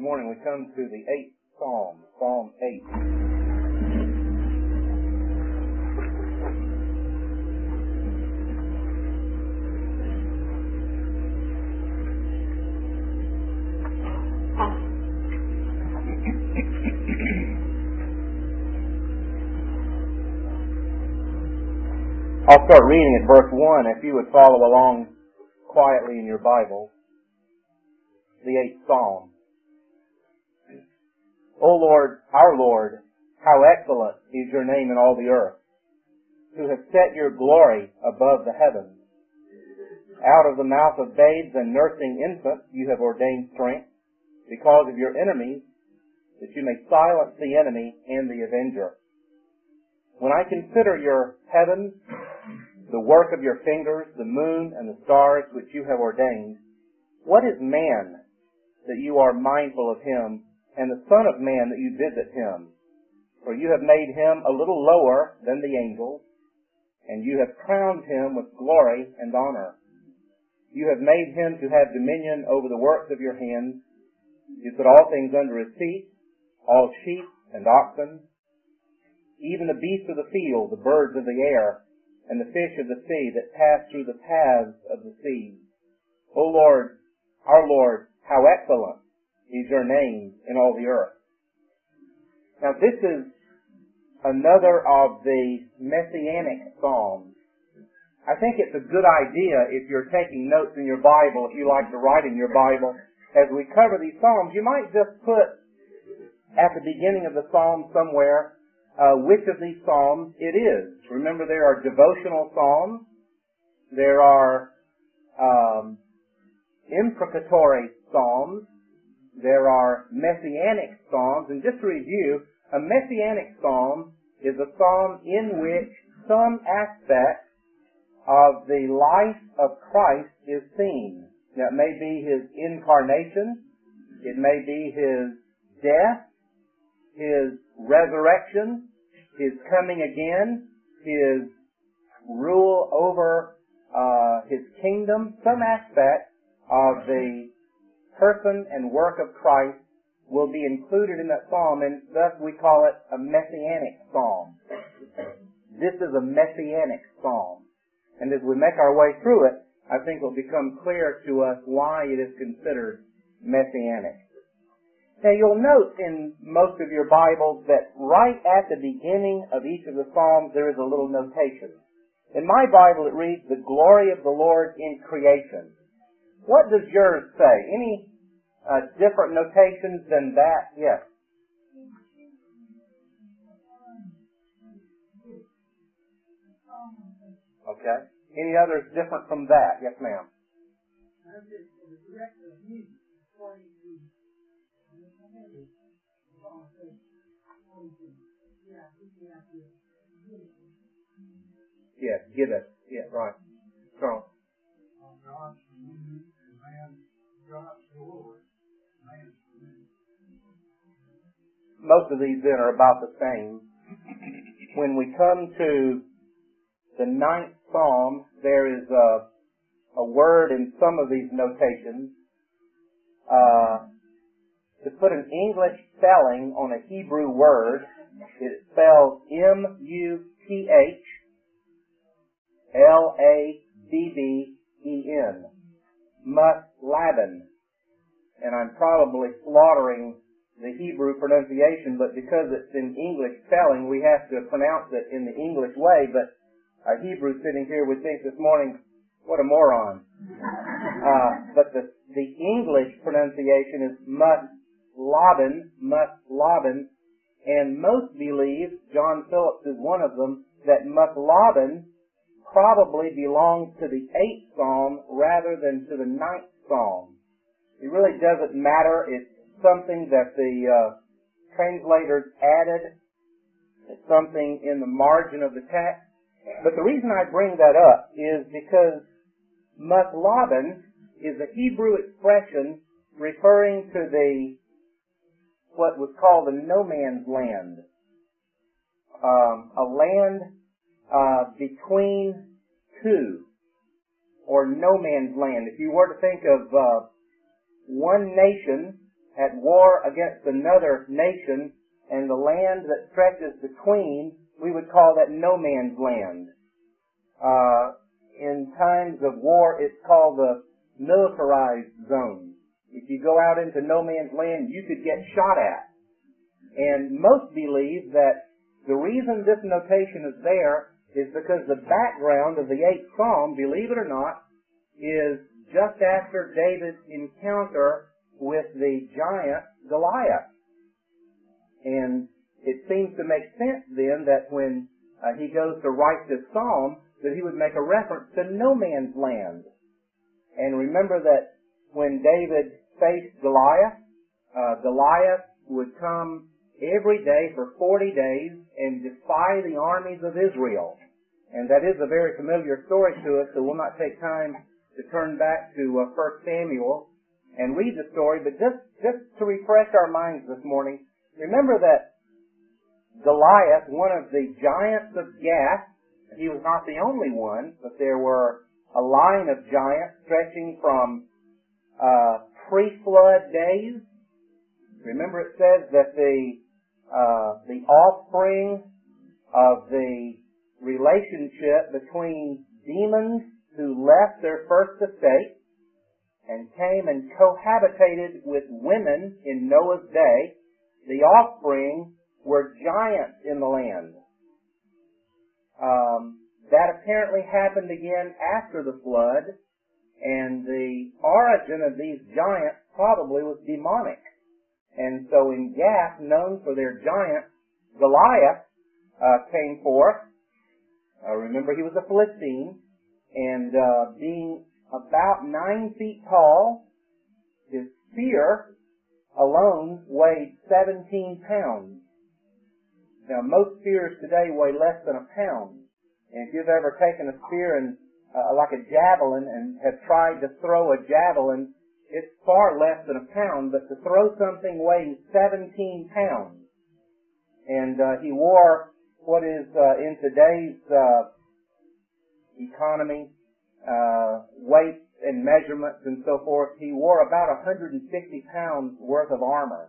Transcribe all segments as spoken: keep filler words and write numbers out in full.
morning we come to the eighth Psalm, Psalm eight. I'll start reading at verse one if you would follow along quietly in your Bible. The eighth Psalm. O Lord, our Lord, how excellent is your name in all the earth, who have set your glory above the heavens. Out of the mouth of babes and nursing infants you have ordained strength, because of your enemies, that you may silence the enemy and the avenger. When I consider your heavens, the work of your fingers, the moon and the stars which you have ordained, what is man that you are mindful of him, and the Son of Man that you visit him? For you have made him a little lower than the angels, and you have crowned him with glory and honor. You have made him to have dominion over the works of your hands. You put all things under his feet, all sheep and oxen, even the beasts of the field, the birds of the air, and the fish of the sea that pass through the paths of the sea. O Lord, our Lord, how excellent is your name in all the earth. Now this is another of the Messianic Psalms. I think it's a good idea if you're taking notes in your Bible, if you like to write in your Bible, as we cover these Psalms, you might just put at the beginning of the Psalm somewhere uh, which of these Psalms it is. Remember, there are devotional Psalms, there are um, imprecatory Psalms, there are Messianic Psalms, and just to review, a Messianic Psalm is a psalm in which some aspect of the life of Christ is seen. Now, it may be his incarnation, it may be his death, his resurrection, his coming again, his rule over uh, his kingdom. Some aspect of the person and work of Christ will be included in that psalm, and thus we call it a Messianic psalm. This is a Messianic psalm. And as we make our way through it, I think it will become clear to us why it is considered Messianic. Now you'll note in most of your Bibles that right at the beginning of each of the Psalms there is a little notation. In my Bible it reads, the glory of the Lord in creation. What does yours say? Any uh, different notations than that? Yes. Okay. Any others different from that? Yes, ma'am. Yes, give it. Yeah, right. Strong. Most of these then are about the same. When we come to the ninth Psalm, there is a, a word in some of these notations. Uh, to put an English spelling on a Hebrew word, it spells M U T H L A B B E N. Muthladen. And I'm probably slaughtering the Hebrew pronunciation, but because it's in English spelling, we have to pronounce it in the English way, but a Hebrew sitting here would think this morning, what a moron. Uh, but the, the English pronunciation is Muthladen, Muthladen, and most believe, John Phillips is one of them, that Muthladen probably belongs to the eighth Psalm rather than to the ninth Psalm. It really doesn't matter. It's something that the uh, translators added. It's something in the margin of the text. But the reason I bring that up is because Muthladen is a Hebrew expression referring to the what was called the no man's land, um, a land uh, between two, or no man's land. If you were to think of uh, one nation at war against another nation, and the land that stretches between, we would call that no man's land. Uh, in times of war, it's called the militarized zone. If you go out into no man's land, you could get shot at. And most believe that the reason this notation is there is because the background of the eighth Psalm, believe it or not, is just after David's encounter with the giant Goliath. And it seems to make sense then that when uh, he goes to write this psalm, that he would make a reference to no man's land. And remember that when David faced Goliath, uh, Goliath would come every day for forty days and defy the armies of Israel. And that is a very familiar story to us, so we'll not take time to turn back to uh, First Samuel and read the story, but just, just to refresh our minds this morning, remember that Goliath, one of the giants of Gath, he was not the only one, but there were a line of giants stretching from uh, pre-flood days. Remember it says that the uh, the offspring of the relationship between demons who left their first estate and came and cohabitated with women in Noah's day, the offspring were giants in the land. Um, that apparently happened again after the flood, and the origin of these giants probably was demonic. And so in Gath, known for their giant, Goliath uh, came forth. Uh, remember, he was a Philistine, and uh, being about nine feet tall, his spear alone weighed seventeen pounds. Now, most spears today weigh less than a pound. And if you've ever taken a spear and uh, like a javelin and have tried to throw a javelin, it's far less than a pound, but to throw something weighing seventeen pounds. And uh, he wore what is uh, in today's uh, economy, uh, weights and measurements and so forth, he wore about one hundred fifty pounds worth of armor.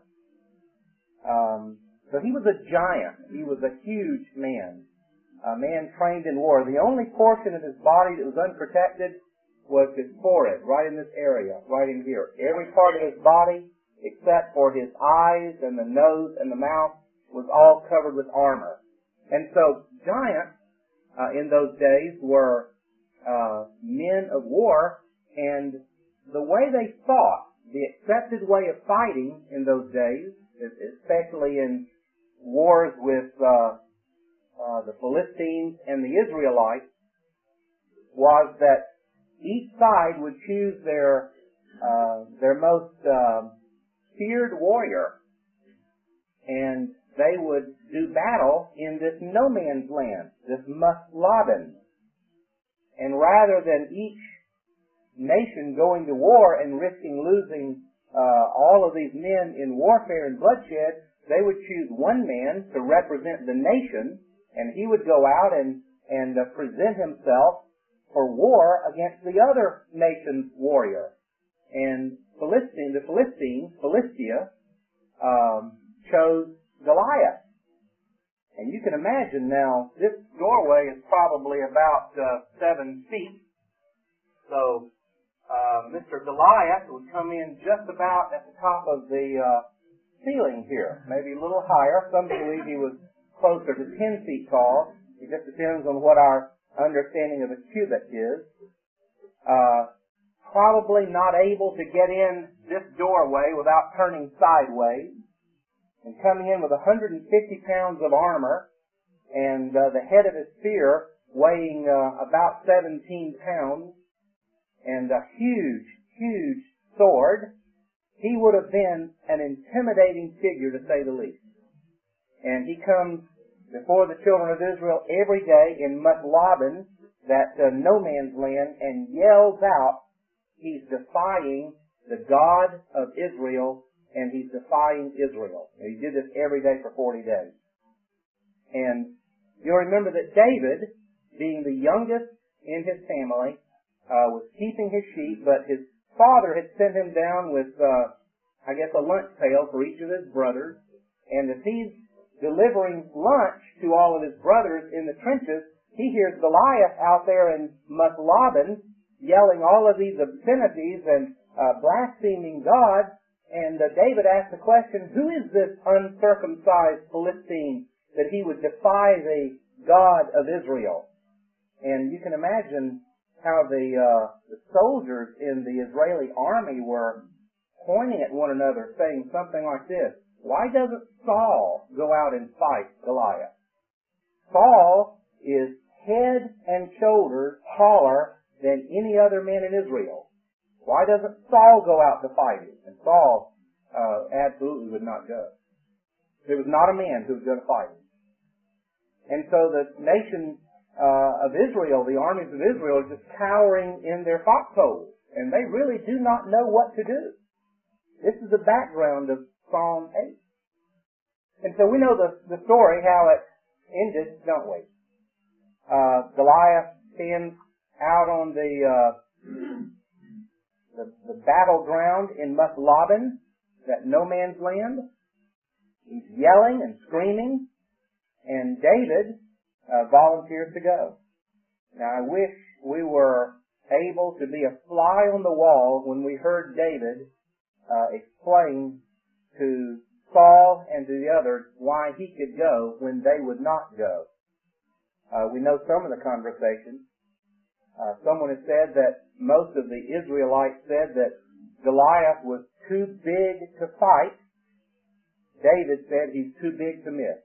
Um, so he was a giant. He was a huge man, a man trained in war. The only portion of his body that was unprotected was his forehead, right in this area, right in here. Every part of his body, except for his eyes and the nose and the mouth, was all covered with armor. And so giants uh, in those days were uh, men of war, and the way they fought, the accepted way of fighting in those days, especially in wars with uh, uh, the Philistines and the Israelites, was that each side would choose their uh, their most uh, feared warrior, and they would do battle in this no man's land, this Musladin. And rather than each nation going to war and risking losing uh, all of these men in warfare and bloodshed, they would choose one man to represent the nation, and he would go out and, and uh, present himself for war against the other nation's warrior. And Philistine, the Philistines, Philistia, um, chose Goliath. And you can imagine now, this doorway is probably about uh, seven feet. So uh, Mister Goliath would come in just about at the top of the uh, ceiling here, maybe a little higher. Some believe he was closer to ten feet tall. It just depends on what our understanding of a cubit is. Uh, probably not able to get in this doorway without turning sideways, and coming in with one hundred fifty pounds of armor, and uh, the head of his spear weighing uh, about seventeen pounds, and a huge, huge sword, he would have been an intimidating figure, to say the least. And he comes before the children of Israel every day in Musladin, that uh, no man's land, and yells out, he's defying the God of Israel, and he's defying Israel. And he did this every day for forty days. And you'll remember that David, being the youngest in his family, uh, was keeping his sheep, but his father had sent him down with uh, I guess, a lunch pail for each of his brothers. And as he's delivering lunch to all of his brothers in the trenches, he hears Goliath out there in Mushlabin yelling all of these obscenities and uh, blaspheming God. And uh, David asked the question, who is this uncircumcised Philistine that he would defy the God of Israel? And you can imagine how the, uh, the soldiers in the Israeli army were pointing at one another, saying something like this: why doesn't Saul go out and fight Goliath? Saul is head and shoulders taller than any other man in Israel. Why doesn't Saul go out to fight him? And Saul uh, absolutely would not go. There was not a man who was going to fight him. And so the nation uh, of Israel, the armies of Israel, are just cowering in their foxholes, and they really do not know what to do. This is the background of Psalm eight. And so we know the, the story, how it ended, don't we? Uh, Goliath stands out on the, uh, the, the battleground in Mushlabin, that no man's land. He's yelling and screaming, and David uh, volunteers to go. Now, I wish we were able to be a fly on the wall when we heard David uh, explain to Saul and to the others why he could go when they would not go. Uh, we know some of the conversation. Uh, someone has said that most of the Israelites said that Goliath was too big to fight. David said he's too big to miss.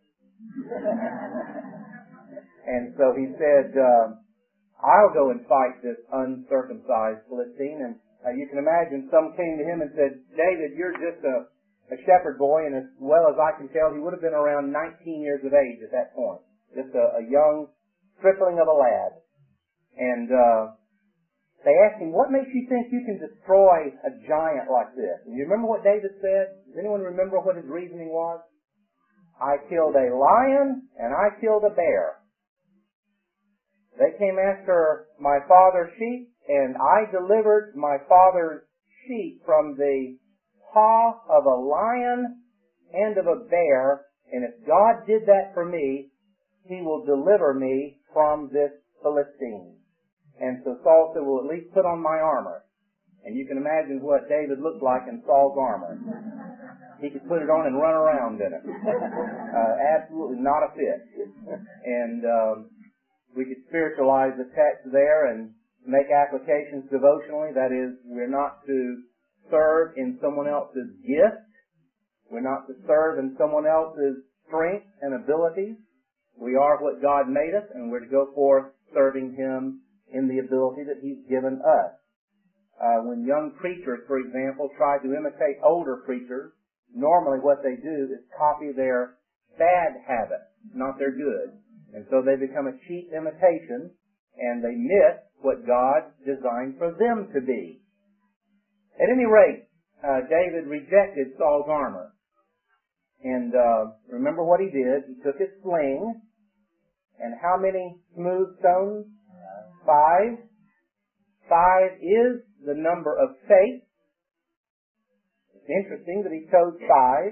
And so he said, uh, I'll go and fight this uncircumcised Philistine. And uh, you can imagine some came to him and said, David, you're just a a shepherd boy, and as well as I can tell, he would have been around nineteen years of age at that point. Just a, a young stripling of a lad. And uh, they asked him, what makes you think you can destroy a giant like this? And you remember what David said? Does anyone remember what his reasoning was? I killed a lion, and I killed a bear. They came after my father's sheep, and I delivered my father's sheep from the paw of a lion and of a bear, and if God did that for me, He will deliver me from this Philistine. And so Saul said, well, at least put on my armor. And you can imagine what David looked like in Saul's armor. He could put it on and run around in it. Uh, absolutely not a fit. And um, we could spiritualize the text there and make applications devotionally. That is, we're not to serve in someone else's gift. We're not to serve in someone else's strength and abilities. We are what God made us, and we're to go forth serving Him in the ability that He's given us. Uh, when young preachers, for example, try to imitate older preachers, normally what they do is copy their bad habits, not their good. And so they become a cheap imitation, and they miss what God designed for them to be. At any rate, uh, David rejected Saul's armor. And uh, remember what he did. He took his sling, and how many smooth stones? Five. Five is the number of faith. It's interesting that he chose five.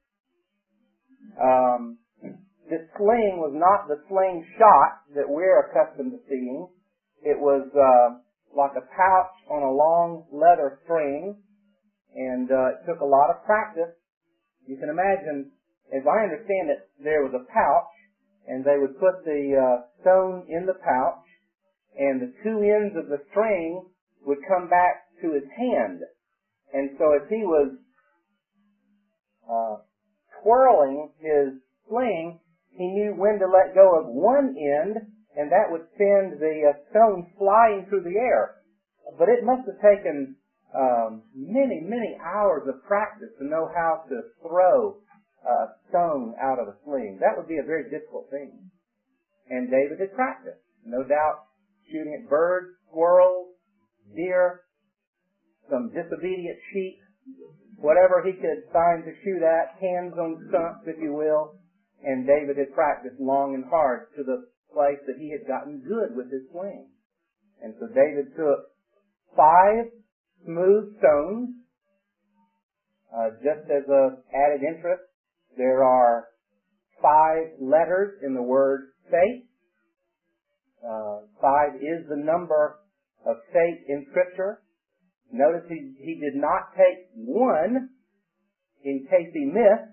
Um, this sling was not the sling shot that we're accustomed to seeing. It was uh, like a pouch on a long leather string, and uh, it took a lot of practice. You can imagine, as I understand it, there was a pouch, and they would put the uh, stone in the pouch, and the two ends of the string would come back to his hand. And so as he was uh, twirling his sling, he knew when to let go of one end, and that would send the uh, stone flying through the air. But it must have taken um, many, many hours of practice to know how to throw a stone out of a sling. That would be a very difficult thing. And David had practiced, no doubt, shooting at birds, squirrels, deer, some disobedient sheep, whatever he could find to shoot at, hands on stumps, if you will. And David had practiced long and hard to the place that he had gotten good with his sling. And so David took five smooth stones, Uh, just as a added interest, there are five letters in the word faith. Uh, five is the number of faith in Scripture. Notice he, he did not take one in case he missed,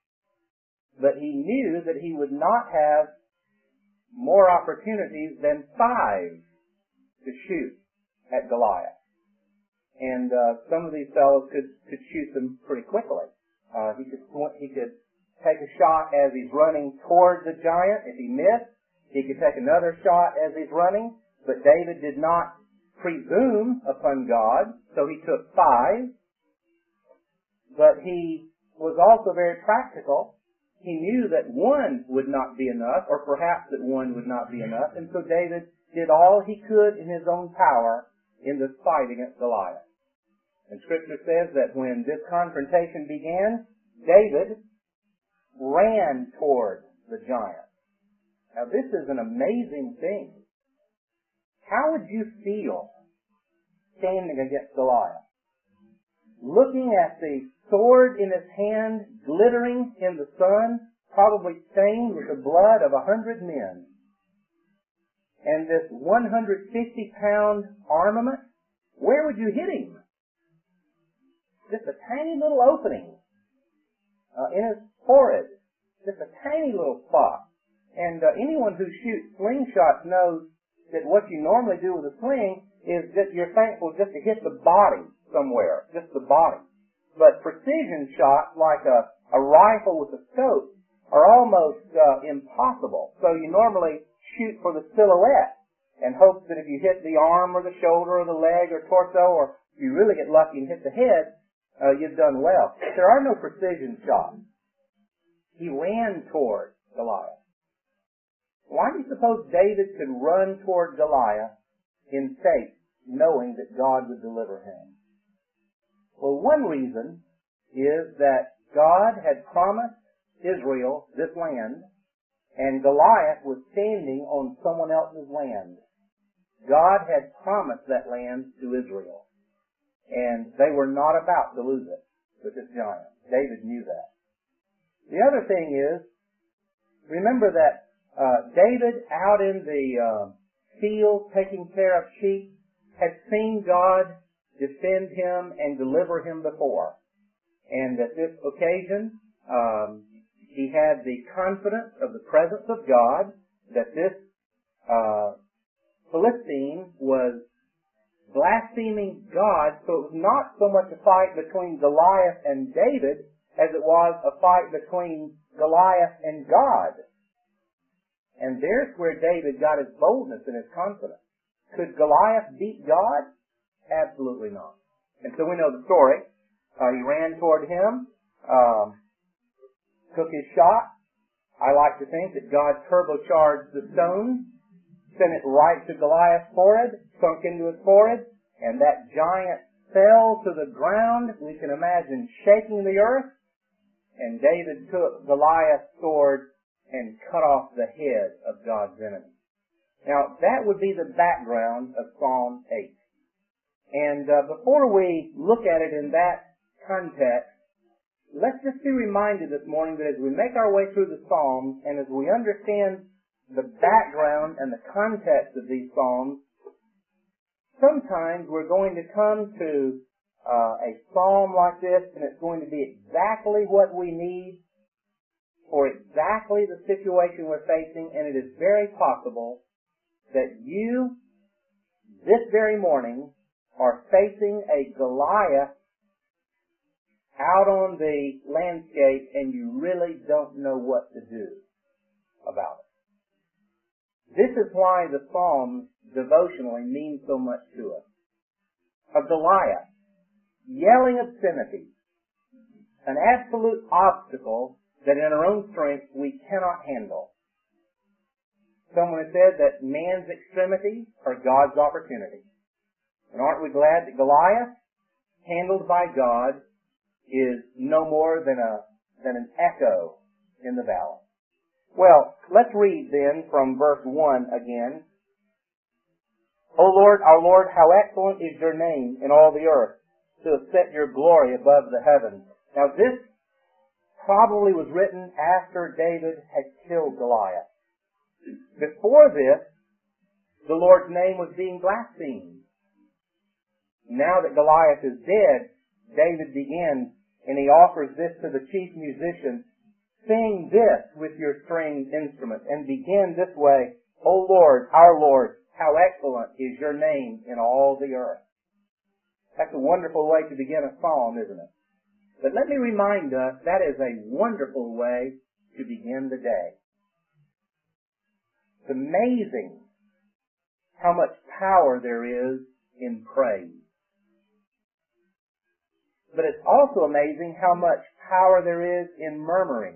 but he knew that he would not have more opportunities than five to shoot at Goliath. And uh, some of these fellows could, could shoot them pretty quickly. Uh, he could he could take a shot as he's running toward the giant. If he missed, he could take another shot as he's running. But David did not presume upon God, so he took five. But he was also very practical. He knew that one would not be enough, or perhaps that one would not be enough, and so David did all he could in his own power in this fight against Goliath. And Scripture says that when this confrontation began, David ran toward the giant. Now this is an amazing thing. How would you feel standing against Goliath? Looking at the sword in his hand, glittering in the sun, probably stained with the blood of a hundred men. And this one hundred fifty pound armament, where would you hit him? Just a tiny little opening uh, in his forehead. Just a tiny little spot. And uh, anyone who shoots slingshots knows that what you normally do with a sling is that you're thankful just to hit the body somewhere, just the body. But precision shots, like a, a rifle with a scope, are almost uh, impossible. So you normally shoot for the silhouette and hope that if you hit the arm or the shoulder or the leg or torso, or if you really get lucky and hit the head, uh, you've done well. There are no precision shots. He ran toward Goliath. Why do you suppose David could run toward Goliath in faith, knowing that God would deliver him? Well, one reason is that God had promised Israel this land, and Goliath was standing on someone else's land. God had promised that land to Israel, and they were not about to lose it with this giant. David knew that. The other thing is, remember that uh, David out in the uh, field taking care of sheep had seen God defend him and deliver him before. And at this occasion, um, he had the confidence of the presence of God that this uh, Philistine was blaspheming God, so it was not so much a fight between Goliath and David as it was a fight between Goliath and God. And there's where David got his boldness and his confidence. Could Goliath beat God? Absolutely not. And so we know the story. Uh, he ran toward him, um, took his shot. I like to think that God turbocharged the stone, sent it right to Goliath's forehead, sunk into his forehead, and that giant fell to the ground. We can imagine shaking the earth. And David took Goliath's sword and cut off the head of God's enemy. Now, that would be the background of Psalm eight. And uh, before we look at it in that context, let's just be reminded this morning that as we make our way through the Psalms and as we understand the background and the context of these Psalms, sometimes we're going to come to uh, a Psalm like this and it's going to be exactly what we need for exactly the situation we're facing, and it is very possible that you, this very morning, are facing a Goliath out on the landscape and you really don't know what to do about it. This is why the Psalms devotionally mean so much to us. A Goliath, yelling obscenities, an absolute obstacle that in our own strength we cannot handle. Someone has said that man's extremities are God's opportunities. And aren't we glad that Goliath, handled by God, is no more than a than an echo in the valley? Well, let's read then from verse one again. O Lord, our Lord, how excellent is your name in all the earth, to have set your glory above the heavens. Now this probably was written after David had killed Goliath. Before this, the Lord's name was being blasphemed. Now that Goliath is dead, David begins, and he offers this to the chief musician, sing this with your stringed instruments, and begin this way, O Lord, our Lord, how excellent is your name in all the earth. That's a wonderful way to begin a psalm, isn't it? But let me remind us, that is a wonderful way to begin the day. It's amazing how much power there is in praise. But it's also amazing how much power there is in murmuring,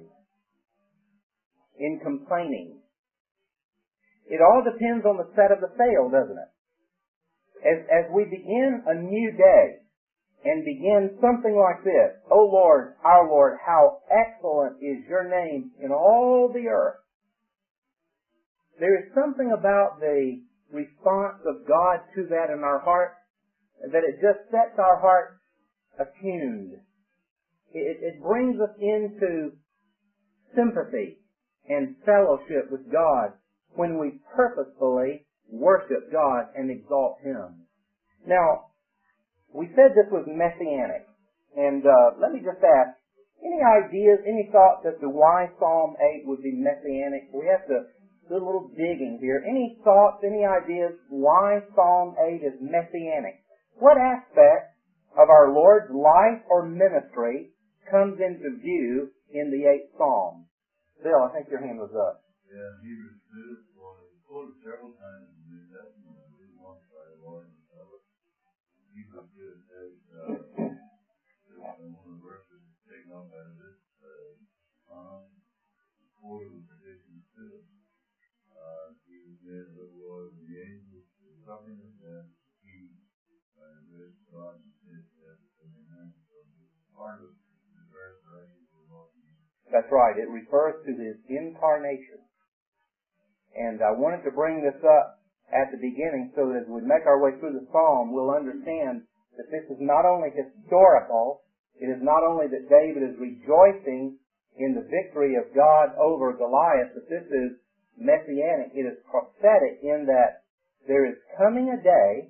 in complaining. It all depends on the set of the sail, doesn't it? As, as we begin a new day and begin something like this, O Lord, our Lord, how excellent is your name in all the earth. There is something about the response of God to that in our heart that it just sets our heart attuned. It, it brings us into sympathy and fellowship with God when we purposefully worship God and exalt Him. Now, we said this was messianic, and uh, let me just ask, any ideas, any thoughts as to why Psalm eight would be messianic? We have to do a little digging here. Any thoughts, any ideas why Psalm eight is messianic? What aspect of our Lord's life or ministry comes into view in the eighth Psalm? Bill, I think your hand was up. Yeah, Hebrews two, quoted several times in the New Testament. I didn't want to try to Lord and tell it. Hebrews two says, uh, one of the verses taken up out of this uh, Psalm, quoted with Ephesians two. Uh, he was made a little Lord of the angels, the suffering of death, he, by the grace of God, and his death, and amen. So part of the verse directly to the Lord. That's right. It refers to His incarnation. And I wanted to bring this up at the beginning so that as we make our way through the Psalm, we'll understand that this is not only historical, it is not only that David is rejoicing in the victory of God over Goliath, but this is messianic. It is prophetic in that there is coming a day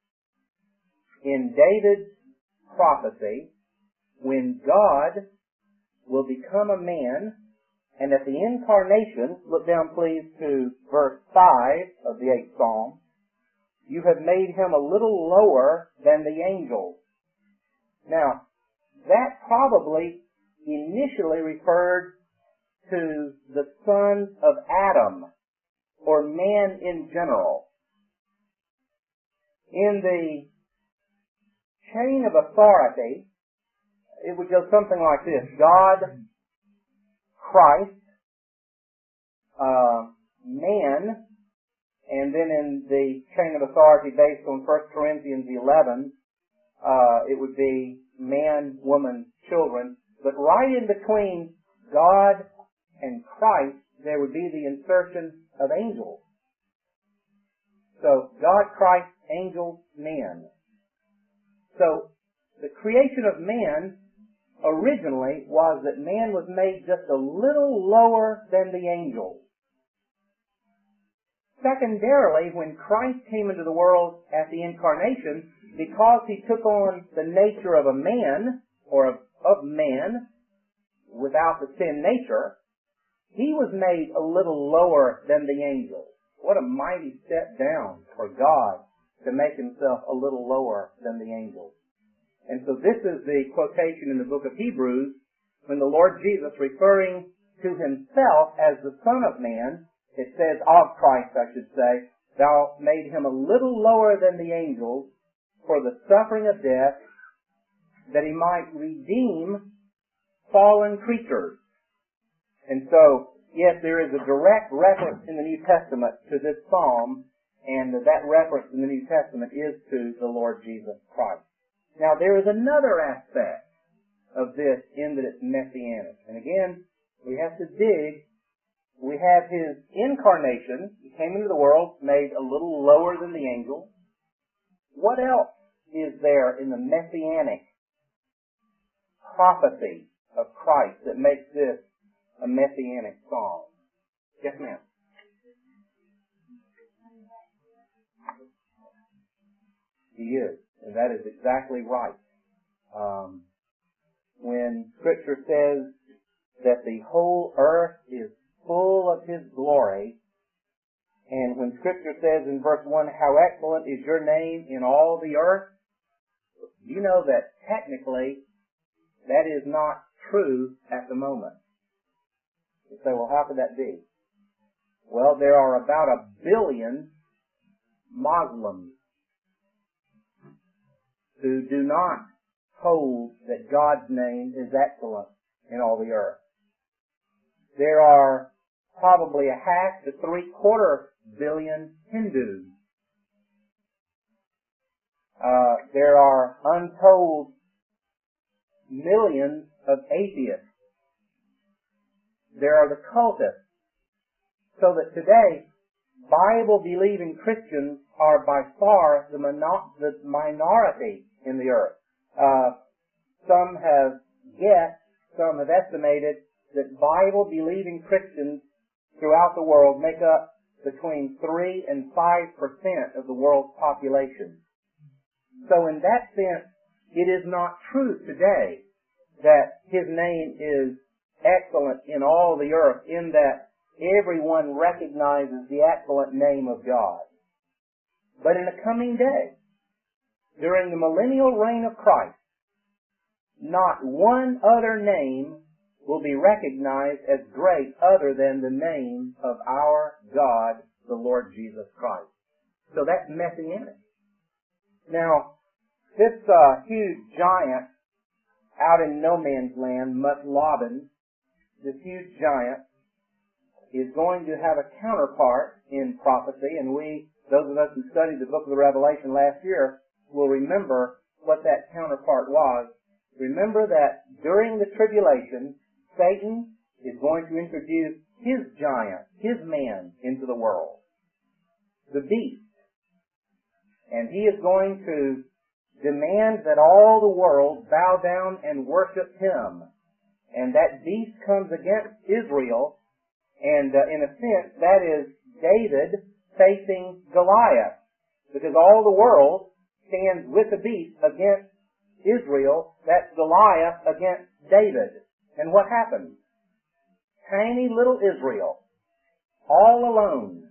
in David's prophecy when God will become a man. And at the incarnation, look down please to verse five of the eighth Psalm, you have made him a little lower than the angels. Now, that probably initially referred to the sons of Adam, or man in general. In the chain of authority, it would go something like this. God, Christ, uh, man, and then in the chain of authority based on First Corinthians eleven, uh, it would be man, woman, children. But right in between God and Christ, there would be the insertion of angels. So, God, Christ, angels, man. So, the creation of man originally was that man was made just a little lower than the angels. Secondarily, when Christ came into the world at the incarnation, because He took on the nature of a man, or of, of man, without the sin nature, He was made a little lower than the angels. What a mighty step down for God to make Himself a little lower than the angels. And so this is the quotation in the book of Hebrews when the Lord Jesus, referring to Himself as the Son of Man, it says of Christ, I should say, thou made Him a little lower than the angels for the suffering of death, that He might redeem fallen creatures. And so, yes, there is a direct reference in the New Testament to this psalm, and that reference in the New Testament is to the Lord Jesus Christ. Now, there is another aspect of this in that it's messianic. And again, we have to dig. We have His incarnation. He came into the world, made a little lower than the angels. What else is there in the messianic prophecy of Christ that makes this a messianic psalm. Yes, ma'am. He is, and that is exactly right. Um, when Scripture says that the whole earth is full of His glory, and when Scripture says in verse one, how excellent is your name in all the earth, you know that technically that is not true at the moment. You say, well, how could that be? Well, there are about a billion Muslims who do not hold that God's name is excellent in all the earth. There are probably a half to three-quarter billion Hindus. Uh, there are untold millions of atheists. There are the cultists. So that today, Bible-believing Christians are by far the, mono- the minority in the earth. Uh, some have guessed, some have estimated that Bible-believing Christians throughout the world make up between three and five percent of the world's population. So in that sense, it is not true today that His name is excellent in all the earth, in that everyone recognizes the excellent name of God. But in a coming day, during the millennial reign of Christ, not one other name will be recognized as great other than the name of our God, the Lord Jesus Christ. So that's messianic. Now, this uh, huge giant out in no man's land, Mutlabin, this huge giant, is going to have a counterpart in prophecy, and we, those of us who studied the book of the Revelation last year, will remember what that counterpart was. Remember that during the tribulation, Satan is going to introduce his giant, his man, into the world, the beast. And he is going to demand that all the world bow down and worship him. And that beast comes against Israel, and uh, in a sense, that is David facing Goliath, because all the world stands with the beast against Israel. That's Goliath against David. And what happens? Tiny little Israel, all alone,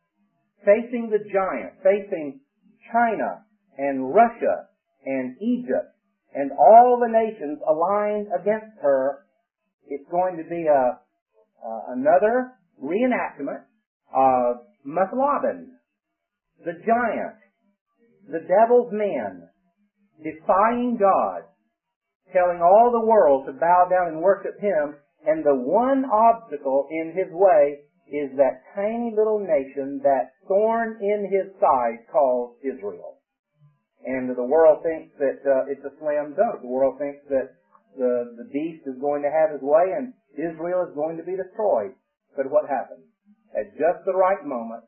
facing the giant, facing China and Russia and Egypt and all the nations aligned against her. It's going to be a uh, another reenactment of Mutlabin, the giant, the devil's man, defying God, telling all the world to bow down and worship him, and the one obstacle in his way is that tiny little nation, that thorn in his side called Israel. And the world thinks that uh, it's a slam dunk. The world thinks that the, the beast is going to have his way and Israel is going to be destroyed. But what happens? At just the right moment,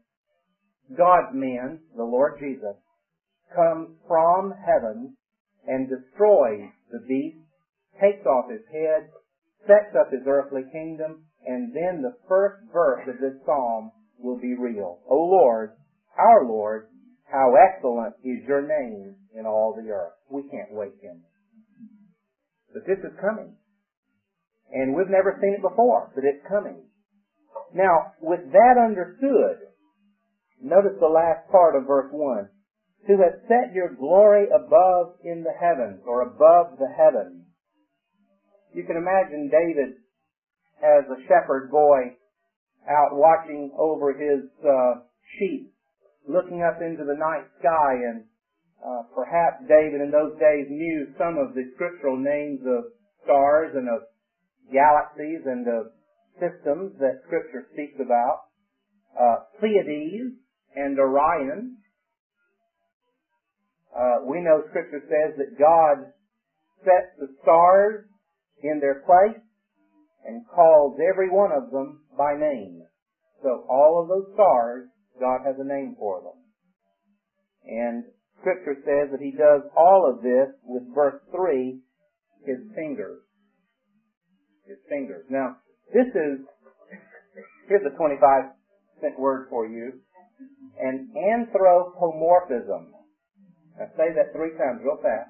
God's man, the Lord Jesus, comes from heaven and destroys the beast, takes off his head, sets up his earthly kingdom, and then the first verse of this psalm will be real. O Lord, our Lord, how excellent is your name in all the earth. We can't wait, can we? But this is coming. And we've never seen it before, but it's coming. Now, with that understood, notice the last part of verse one. Who has set your glory above in the heavens, or above the heavens. You can imagine David as a shepherd boy out watching over his uh, sheep, looking up into the night sky, and uh, perhaps David in those days knew some of the scriptural names of stars and of galaxies and of systems that Scripture speaks about. Uh, Pleiades and Orion. Uh, we know Scripture says that God sets the stars in their place and calls every one of them by name. So all of those stars, God has a name for them. And Scripture says that He does all of this with verse three, His fingers. his fingers. Now, this is, here's a twenty-five cent word for you, an anthropomorphism. Now say that three times real fast.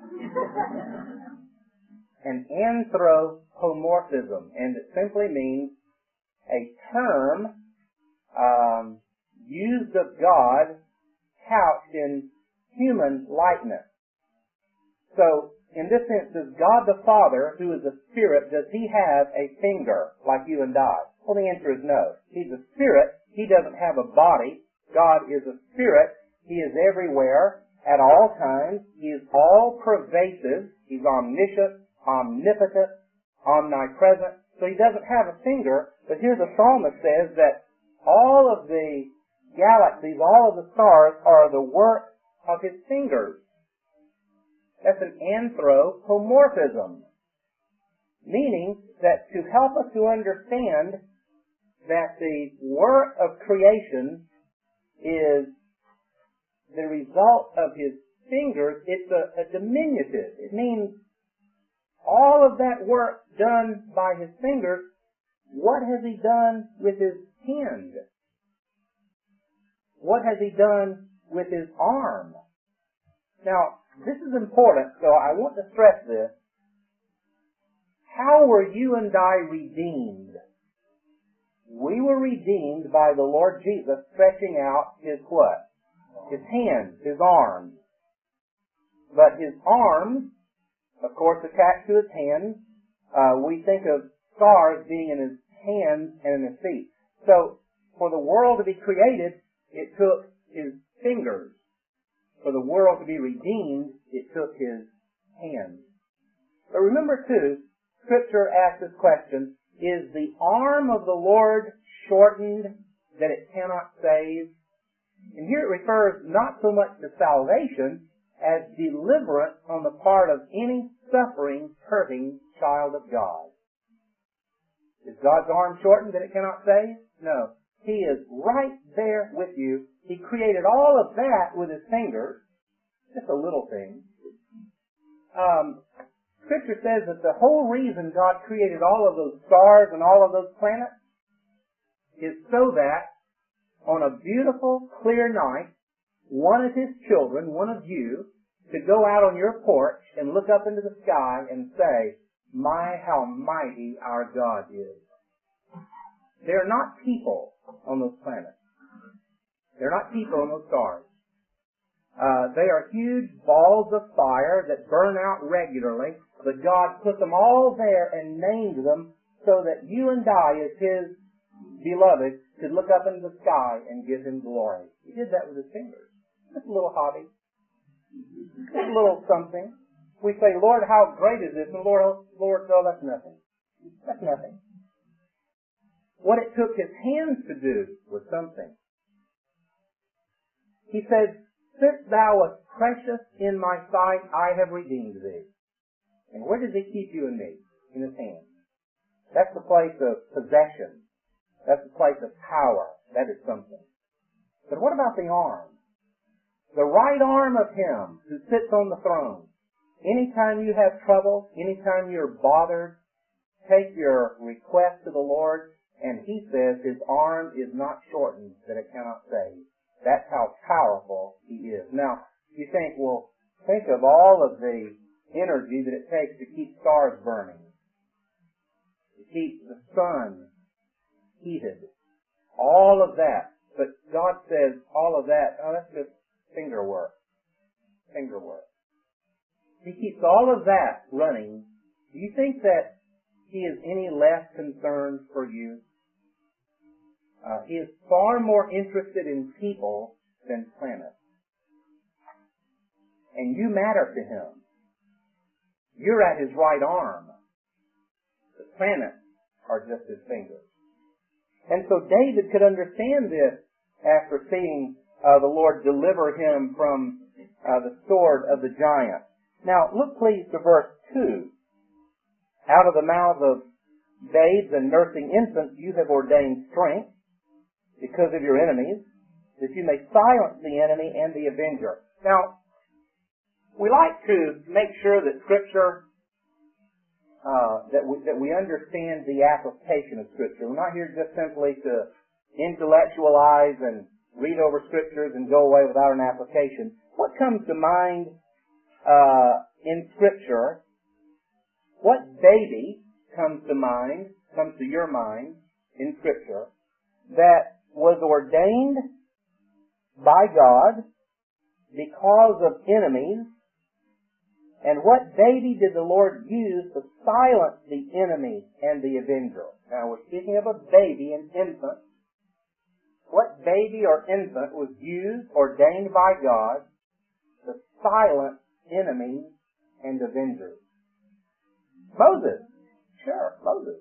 An anthropomorphism, and it simply means a term um, used of God couched in human likeness. So, in this sense, does God the Father, who is a spirit, does he have a finger like you and I? Well, the answer is no. He's a spirit. He doesn't have a body. God is a spirit. He is everywhere at all times. He is all pervasive. He's omniscient, omnipotent, omnipresent. So he doesn't have a finger. But here the psalmist says that all of the galaxies, all of the stars are the work of his fingers. That's an anthropomorphism, meaning that to help us to understand that the work of creation is the result of his fingers, it's a, a diminutive. It means all of that work done by his fingers, what has he done with his hand? What has he done with his arm? Now, this is important, so I want to stress this. How were you and I redeemed? We were redeemed by the Lord Jesus stretching out his what? His hands, his arms. But his arms, of course, attached to his hands, uh, we think of scars being in his hands and in his feet. So, for the world to be created, it took his fingers. For the world to be redeemed, it took his hands. But remember, too, Scripture asks this question, is the arm of the Lord shortened that it cannot save? And here it refers not so much to salvation as deliverance on the part of any suffering, hurting child of God. Is God's arm shortened that it cannot save? No. He is right there with you. He created all of that with his fingers. Just a little thing. Um, Scripture says that the whole reason God created all of those stars and all of those planets is so that on a beautiful, clear night, one of his children, one of you, could go out on your porch and look up into the sky and say, "My, how mighty our God is." They're not people on those planets. They're not people on those stars. Uh, they are huge balls of fire that burn out regularly, but God put them all there and named them so that you and I, as his beloved, could look up into the sky and give him glory. He did that with his fingers. Just a little hobby. Just a little something. We say, "Lord, how great is this?" And the Lord, Lord, oh, that's nothing. That's nothing. What it took his hands to do was something. He said, "Since thou wast precious in my sight, I have redeemed thee." And where does he keep you and me? In his hand. That's the place of possession. That's the place of power. That is something. But what about the arm? The right arm of him who sits on the throne. Anytime you have trouble, anytime you're bothered, take your request to the Lord, and he says his arm is not shortened that it cannot save. That's how powerful he is. Now, you think, well, think of all of the energy that it takes to keep stars burning, to keep the sun heated, all of that. But God says all of that, oh, that's just finger work. Finger work. He keeps all of that running. Do you think that he is any less concerned for you? Uh, he is far more interested in people than planets. And you matter to him. You're at his right arm. The planets are just his fingers. And so David could understand this after seeing uh, the Lord deliver him from uh, the sword of the giant. Now, look please to verse two. Out of the mouths of babes and nursing infants you have ordained strength because of your enemies, that you may silence the enemy and the avenger. Now, we like to make sure that Scripture uh, that we, that we understand the application of Scripture. We're not here just simply to intellectualize and read over Scriptures and go away without an application. What comes to mind uh, in Scripture? What baby comes to mind, comes to your mind in Scripture that was ordained by God because of enemies? And what baby did the Lord use to silence the enemy and the avenger? Now we're speaking of a baby, an infant. What baby or infant was used, ordained by God, to silence enemies and avengers? Moses. Sure, Moses.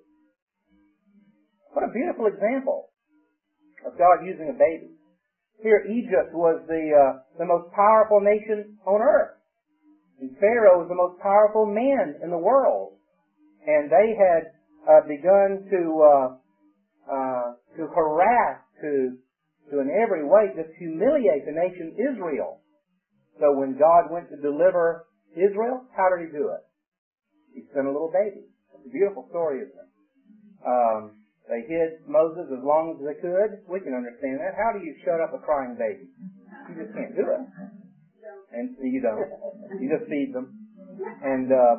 What a beautiful example of God using a baby. Here, Egypt was the uh, the most powerful nation on earth. And Pharaoh was the most powerful man in the world. And they had uh, begun to uh, uh, to harass, to to in every way just humiliate the nation Israel. So when God went to deliver Israel, how did He do it? He sent a little baby. It's a beautiful story, isn't it? Um, They hid Moses as long as they could. We can understand that. How do you shut up a crying baby? You just can't do it. And you don't. You just feed them. And uh,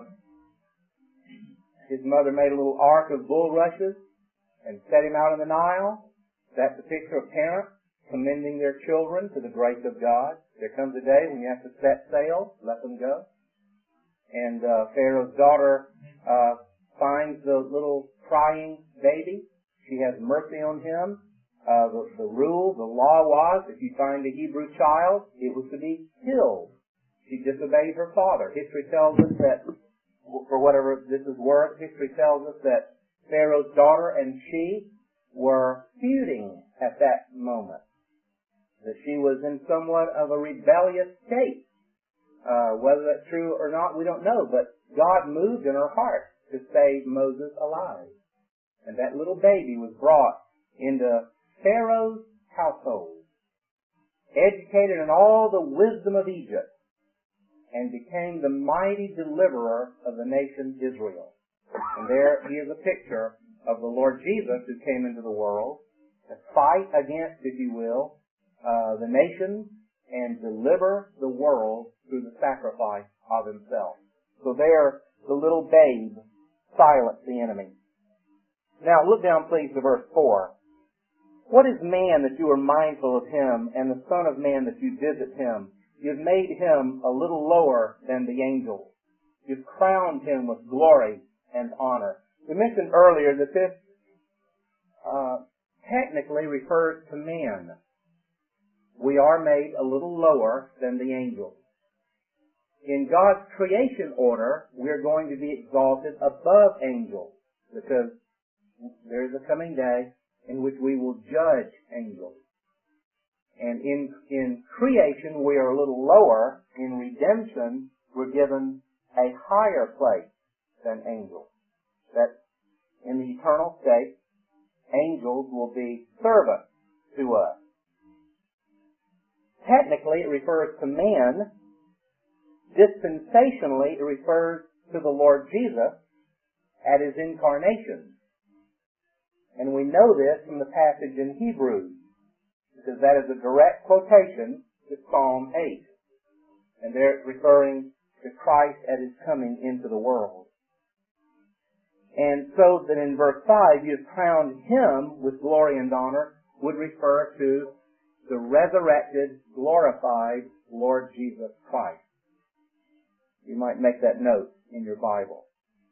his mother made a little ark of bulrushes and set him out in the Nile. That's a picture of parents commending their children to the grace of God. There comes a day when you have to set sail, let them go. And uh, Pharaoh's daughter uh, finds the little crying baby. She has mercy on him. Uh, the, the rule, the law was, if you find a Hebrew child, it was to be killed. She disobeyed her father. History tells us that, for whatever this is worth, history tells us that Pharaoh's daughter and she were feuding at that moment. That she was in somewhat of a rebellious state. Uh, whether that's true or not, we don't know, but God moved in her heart to save Moses alive. And that little baby was brought into Pharaoh's household, educated in all the wisdom of Egypt, and became the mighty deliverer of the nation Israel. And there he is a picture of the Lord Jesus who came into the world to fight against, if you will, uh, the nations and deliver the world through the sacrifice of himself. So there, the little babe silenced the enemy. Now look down please to verse four. What is man that you are mindful of him, and the Son of Man that you visit him? You've made him a little lower than the angels. You've crowned him with glory and honor. We mentioned earlier that this uh, technically refers to man. We are made a little lower than the angels. In God's creation order, we're going to be exalted above angels, because there is a coming day in which we will judge angels. And in, in creation, we are a little lower. In redemption, we're given a higher place than angels. That in the eternal state, angels will be servants to us. Technically, it refers to man. Dispensationally, it refers to the Lord Jesus at his incarnation. And we know this from the passage in Hebrews, because that is a direct quotation to Psalm eight. And there it's referring to Christ at his coming into the world. And so that in verse five, you have crowned him with glory and honor, would refer to the resurrected, glorified Lord Jesus Christ. You might make that note in your Bible.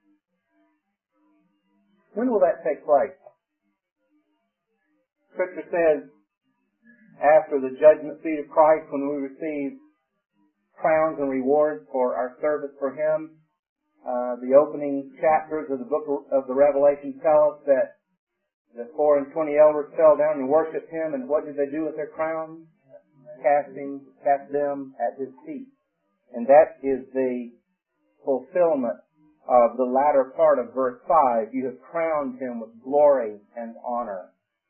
When will that take place? Scripture says, after the judgment seat of Christ, when we receive crowns and rewards for our service for him, uh, the opening chapters of the book of the Revelation tell us that the four and twenty elders fell down and worshipped him, and what did they do with their crowns? Casting, cast them at his feet. And that is the fulfillment of the latter part of verse five. You have crowned him with glory and honor.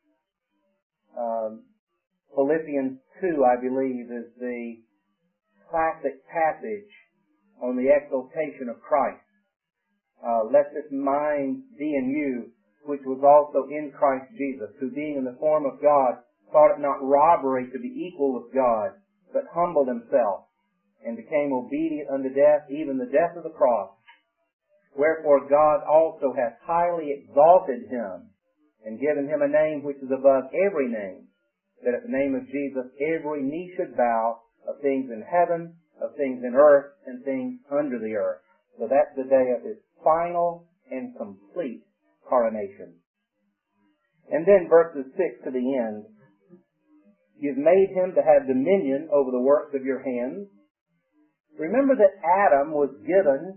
Um, Philippians two, I believe, is the classic passage on the exaltation of Christ. uh, let this mind be in you, which was also in Christ Jesus, who being in the form of God, thought it not robbery to be equal with God, but humbled himself, and became obedient unto death, even the death of the cross. Wherefore God also hath highly exalted him, and given him a name which is above every name, that at the name of Jesus every knee should bow, of things in heaven, of things in earth, and things under the earth. So that's the day of his final and complete coronation. And then verses six to the end. You've made him to have dominion over the works of your hands. Remember that Adam was given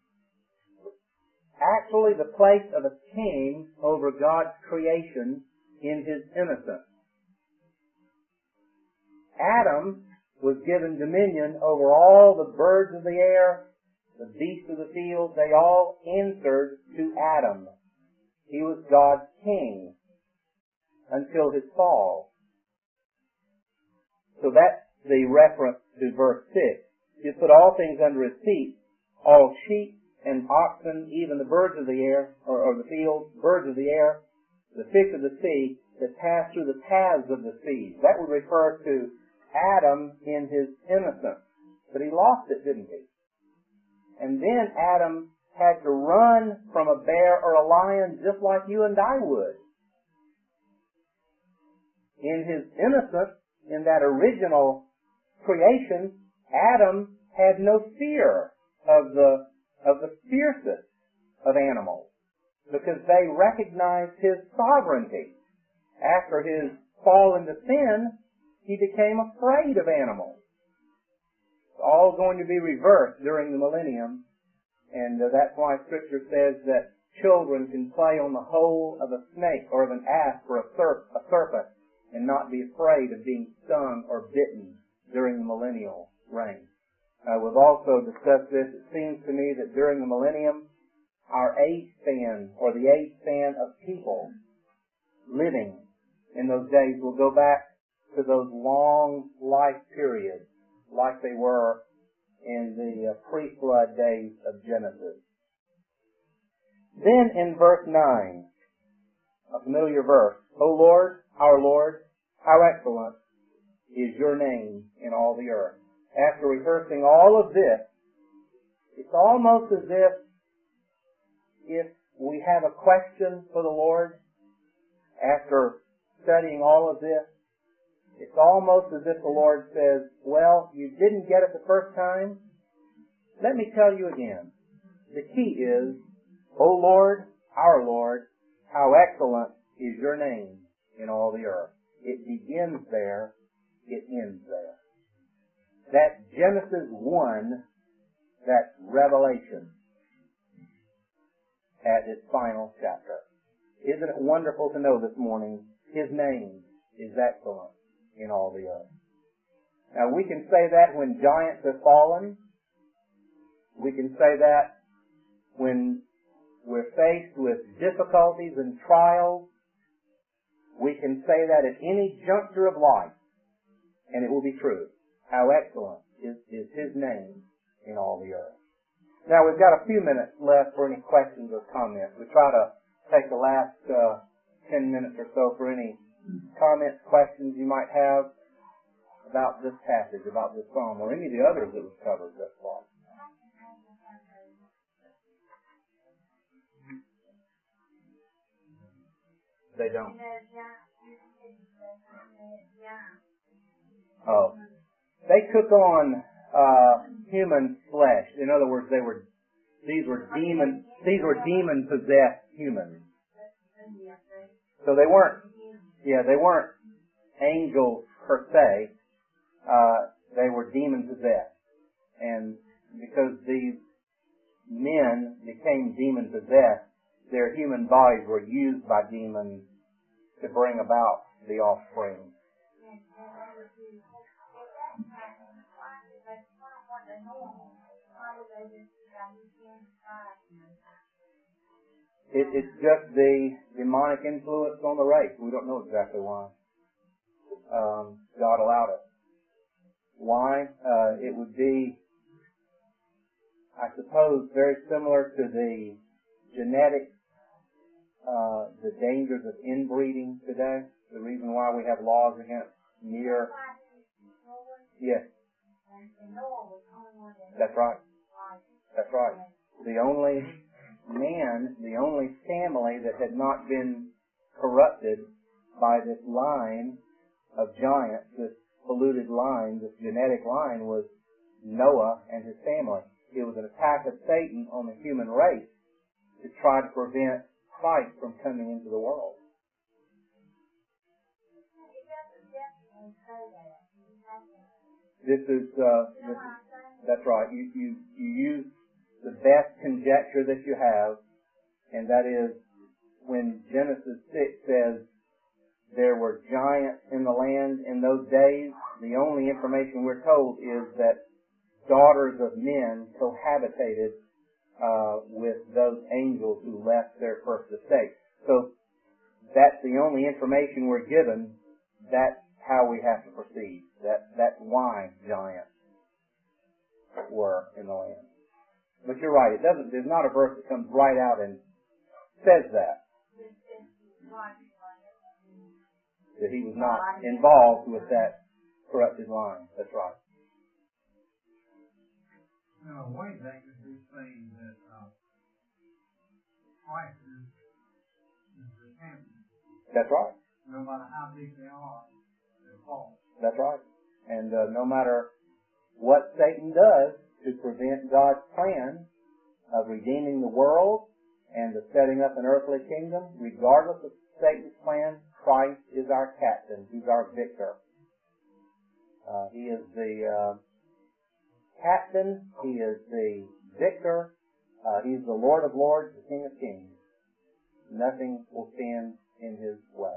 actually the place of a king over God's creation in his innocence. Adam was given dominion over all the birds of the air, the beasts of the field. They all answered to Adam. He was God's king until his fall. So that's the reference to verse six. You put all things under his feet, all sheep and oxen, even the birds of the air, or, or the field, birds of the air, the fish of the sea, that pass through the paths of the sea. That would refer to Adam in his innocence. But he lost it, didn't he? And then Adam had to run from a bear or a lion just like you and I would. In his innocence, in that original creation, Adam had no fear of the of the fiercest of animals because they recognized his sovereignty. After his fall into sin, he became afraid of animals. It's all going to be reversed during the millennium, and uh, that's why Scripture says that children can play on the hole of a snake or of an asp or a, serp, a serpent and not be afraid of being stung or bitten during the millennial reign. Uh, we've also discussed this. It seems to me that during the millennium, our age span, or the age span of people living in those days, will go back to those long life periods like they were in the uh, pre-flood days of Genesis. Then in verse nine, a familiar verse, O Lord, our Lord, how excellent is your name in all the earth. After rehearsing all of this, it's almost as if if we have a question for the Lord after studying all of this. It's almost as if the Lord says, well, you didn't get it the first time. Let me tell you again. The key is, O Lord, our Lord, how excellent is your name in all the earth. It begins there. It ends there. That's Genesis one, that's Revelation at its final chapter. Isn't it wonderful to know this morning his name is excellent in all the earth? Now we can say that when giants have fallen. We can say that when we're faced with difficulties and trials. We can say that at any juncture of life, and it will be true. How excellent is, is his name in all the earth. Now we've got a few minutes left for any questions or comments. We try to take the last uh, ten minutes or so for any comments, questions you might have about this passage, about this psalm, or any of the others that we've covered thus far. They don't. Oh. They took on uh, human flesh. In other words, they were these were demon these were demon possessed humans. So they weren't yeah they weren't angels per se. Uh, they were demon possessed, and because these men became demon possessed, their human bodies were used by demons to bring about the offspring. It, it's just the demonic influence on the race. We don't know exactly why. Um, God allowed it. Why? Uh, it would be, I suppose, very similar to the genetics, uh, the dangers of inbreeding today? The reason why we have laws against near... Yes. That's right. That's right. The only man, the only family that had not been corrupted by this line of giants, this polluted line, this genetic line, was Noah and his family. It was an attack of Satan on the human race to try to prevent Christ from coming into the world. This is, uh, this, that's right. You, you, you use the best conjecture that you have, and that is when Genesis six says there were giants in the land in those days, the only information we're told is that daughters of men cohabitated uh, with those angels who left their first estate. So that's the only information we're given. That's how we have to proceed. That that's why giants were in the land. But you're right. It doesn't. There's not a verse that comes right out and says that. That he was not involved with that corrupted line. That's right. Now, a way that could be saying that uh, Christ is, is the champion. That's right. No matter how big they are, they're false. That's right. And uh, no matter what Satan does to prevent God's plan of redeeming the world and the setting up an earthly kingdom, regardless of Satan's plan, Christ is our captain. He's our victor. Uh, he is the uh, captain. He is the victor. Uh, he's the Lord of lords, the King of kings. Nothing will stand in his way.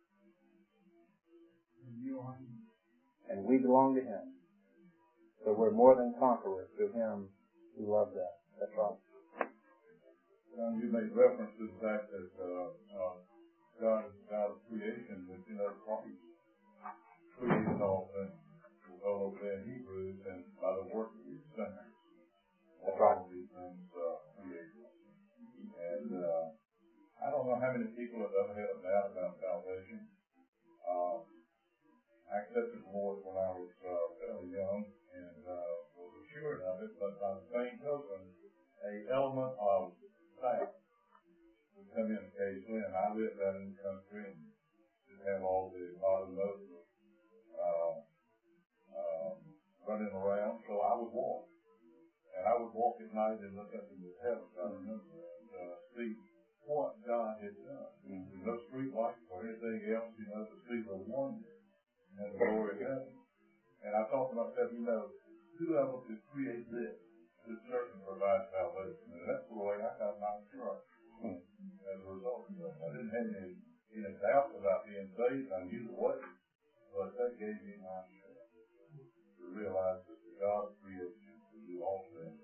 And we belong to him. So we're more than conquerors through him who loves us. That's right. Um, you made reference to the fact that uh, uh, God is the God of creation, but you know, Christ created all things. Well, over in Hebrews, and by the work of his fingers. That's right. All these things uh, created. And uh, I don't know how many people have ever had a doubt about salvation. Uh, I accepted the Lord when I was uh, fairly young and uh, was assured of it, but by the same token, a element of doubt would come in occasionally, and I lived out in the country and didn't have all the modern modes uh, um, running around, so I would walk. And I would walk at night and look up into the heavens, I remember, and uh, see what God had done. Mm-hmm. There's no street lights or anything else, you know, to see the wonder and the glory of heaven. And I thought to myself, you know, whoever could create this, this certainly provides salvation. And that's the way I got my trust mm-hmm. as a result of that. I didn't have any, any doubt about being saved. I knew the way. But that gave me my strength to realize that the God of creation can do all things.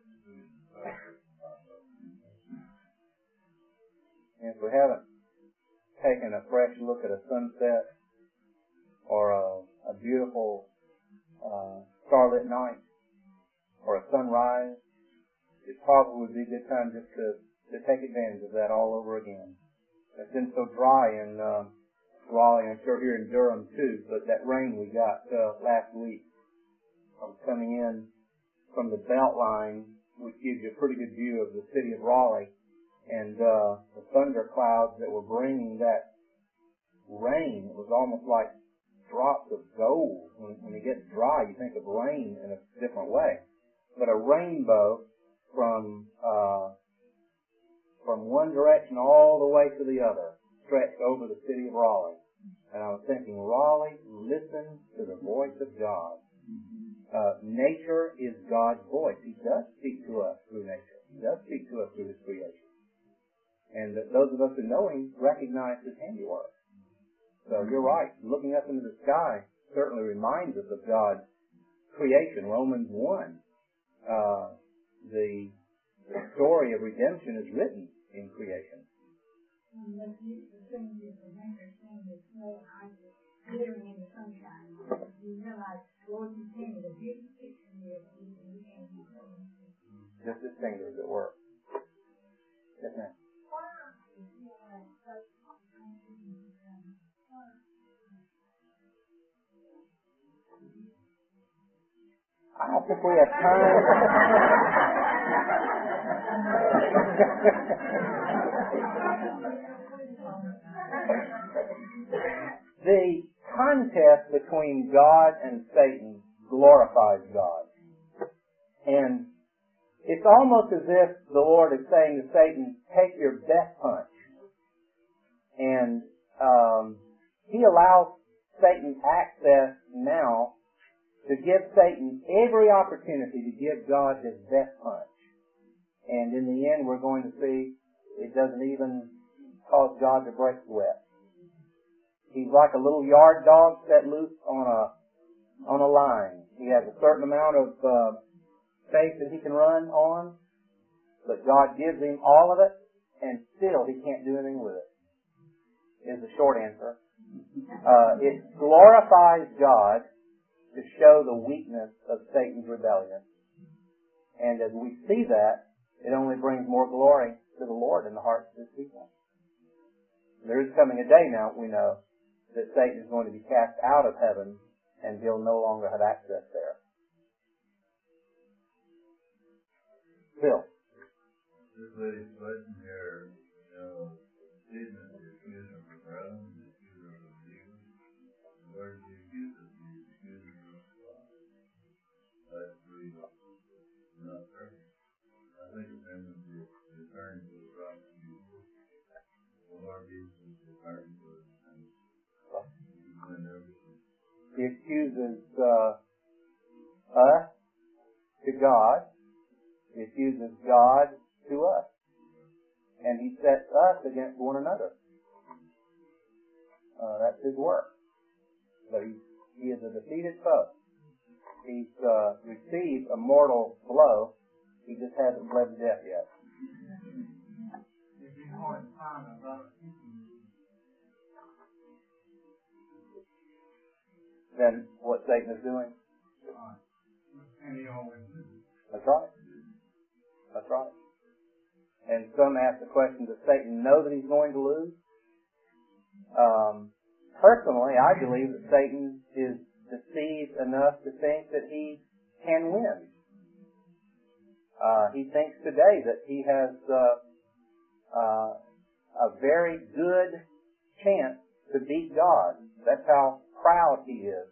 If we haven't taken a fresh look at a sunset or a, a beautiful uh, starlit night or a sunrise, it probably would be a good time just to, to take advantage of that all over again. It's been so dry in uh, Raleigh, I'm sure here in Durham too, but that rain we got uh, last week um, coming in from the belt line, which gives you a pretty good view of the city of Raleigh, and uh, the thunder clouds that were bringing that rain. It was almost like drops of gold. When, when it gets dry, you think of rain in a different way. But a rainbow from uh, from one direction all the way to the other stretched over the city of Raleigh. And I was thinking, Raleigh, listen to the voice of God. Uh, nature is God's voice. He does speak to us through nature. He does speak to us through His creation. And those of us who know Him recognize His handiwork. So you're right. Looking up into the sky certainly reminds us of God's creation. Romans one. Uh, the, the story of redemption is written in creation. Just as fingers at work. Yes, ma'am. I don't think we have time. The contest between God and Satan glorifies God. And it's almost as if the Lord is saying to Satan, take your best punch. And um, He allows Satan access now to give Satan every opportunity to give God his best punch. And in the end, we're going to see it doesn't even cause God to break sweat. He's like a little yard dog set loose on a on a line. He has a certain amount of uh, space that he can run on, but God gives him all of it, and still he can't do anything with it. Is the short answer. Uh, it glorifies God to show the weakness of Satan's rebellion. And as we see that, it only brings more glory to the Lord in the hearts of His people. There is coming a day now, we know, that Satan is going to be cast out of heaven and he'll no longer have access there. Bill. This lady's question here, you know, Satan is the accuser of the brethren, the accuser of the believers. Where does he accuse us? He accuses us of God. That's really not perfect. I think of him as the attorney for the prosecutor. The Lord Jesus is the attorney for the defense. He wins everything. He accuses uh, us to God. He accuses God to us. And he sets us against one another. Uh, that's his work. But he, he is a defeated foe. He's uh, received a mortal blow. He just hasn't bled to death yet. If you want to find about it, Then what Satan is doing? and he always do. That's right. That's right. And some ask the question, does Satan know that he's going to lose? Um, personally, I believe that Satan is deceived enough to think that he can win. Uh, he thinks today that he has uh, uh, a very good chance to beat God. That's how proud he is.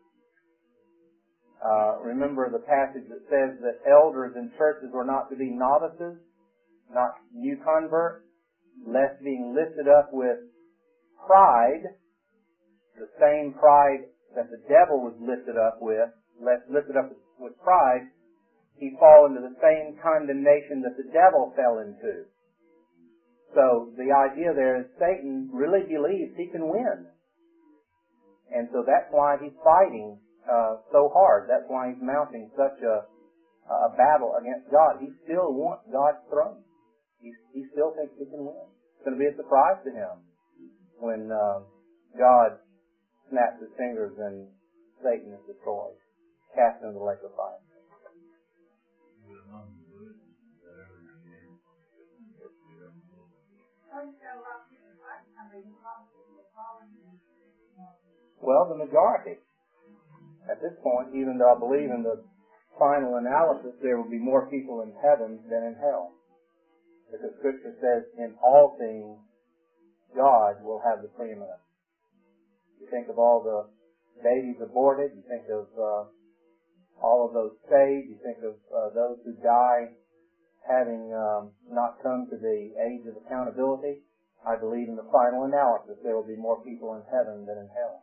Uh, remember the passage that says that elders in churches were not to be novices, not new converts, lest being lifted up with pride, the same pride that the devil was lifted up with, lest lifted up with pride, he fall into the same condemnation that the devil fell into. So the idea there is Satan really believes he can win. And so that's why he's fighting uh, so hard. That's why he's mounting such a, a battle against God. He still wants God's throne. He, he still thinks he can win. It's going to be a surprise to him when uh, God snaps his fingers and Satan is destroyed, cast into the lake of fire. Well, the majority. At this point, even though I believe in the final analysis, there will be more people in heaven than in hell. Because Scripture says, in all things, God will have the preeminence. You think of all the babies aborted, you think of uh, all of those saved, you think of uh, those who die having um, not come to the age of accountability. I believe in the final analysis there will be more people in heaven than in hell.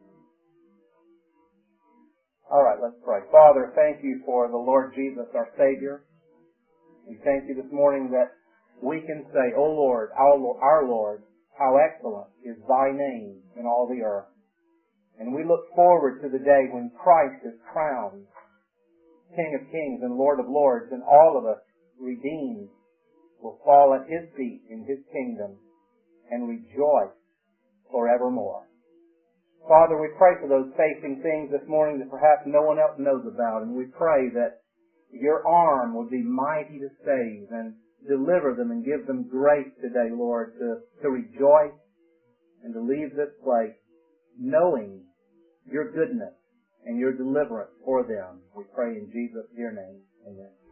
All right, let's pray. Father, thank you for the Lord Jesus, our Savior. We thank you this morning that we can say, O Lord, our Lord, how excellent is thy name in all the earth. And we look forward to the day when Christ is crowned King of kings and Lord of lords, and all of us redeemed will fall at his feet in his kingdom and rejoice forevermore. Father, we pray for those facing things this morning that perhaps no one else knows about, and we pray that your arm would be mighty to save and deliver them and give them grace today, Lord, to, to rejoice and to leave this place knowing your goodness and your deliverance for them. We pray in Jesus' dear name. Amen.